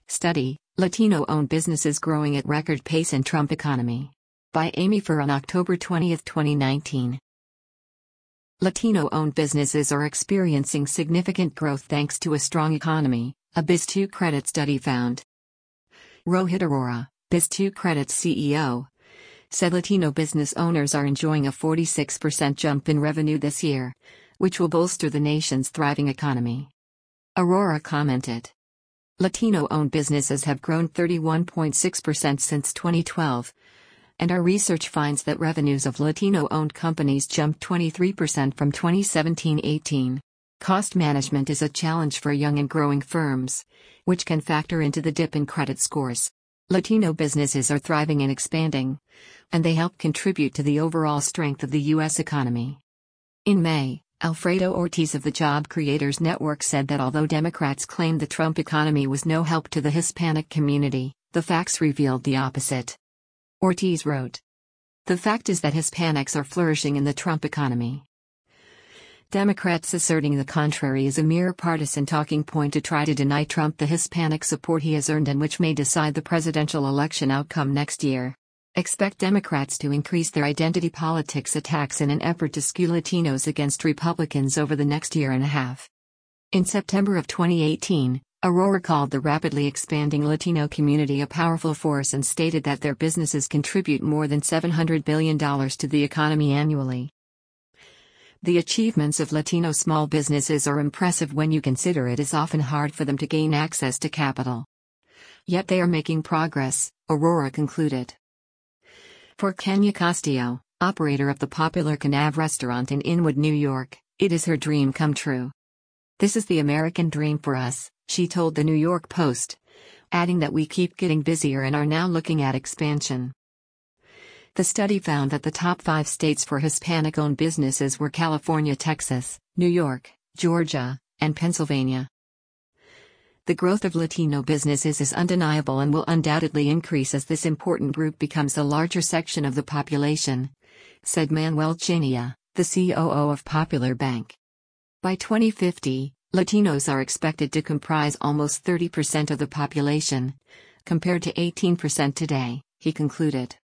Study, Latino-owned businesses growing at record pace in Trump economy. By Amy Furr on October 20, 2019. Latino-owned businesses are experiencing significant growth thanks to a strong economy, a Biz2 Credit study found. Rohit Arora, Biz2 Credit's CEO, said Latino business owners are enjoying a 46% jump in revenue this year, which will bolster the nation's thriving economy. Arora commented. Latino-owned businesses have grown 31.6% since 2012, and our research finds that revenues of Latino-owned companies jumped 23% from 2017-18. Cost management is a challenge for young and growing firms, which can factor into the dip in credit scores. Latino businesses are thriving and expanding, and they help contribute to the overall strength of the U.S. economy. In May, Alfredo Ortiz of the Job Creators Network said that although Democrats claimed the Trump economy was no help to the Hispanic community, the facts revealed the opposite. Ortiz wrote, "The fact is that Hispanics are flourishing in the Trump economy. Democrats asserting the contrary is a mere partisan talking point to try to deny Trump the Hispanic support he has earned and which may decide the presidential election outcome next year. Expect Democrats to increase their identity politics attacks in an effort to skew Latinos against Republicans over the next year and a half." In September of 2018, Arora called the rapidly expanding Latino community a powerful force and stated that their businesses contribute more than $700 billion to the economy annually. The achievements of Latino small businesses are impressive when you consider it is often hard for them to gain access to capital. Yet they are making progress, Arora concluded. For Kenya Castillo, operator of the popular Canav restaurant in Inwood, New York, it is her dream come true. "This is the American dream for us," she told the New York Post, adding that we keep getting busier and are now looking at expansion. The study found that the top 5 states for Hispanic-owned businesses were California, Texas, New York, Georgia, and Pennsylvania. The growth of Latino businesses is undeniable and will undoubtedly increase as this important group becomes a larger section of the population, said Manuel Chinia, the COO of Popular Bank. By 2050, Latinos are expected to comprise almost 30% of the population, compared to 18% today, he concluded.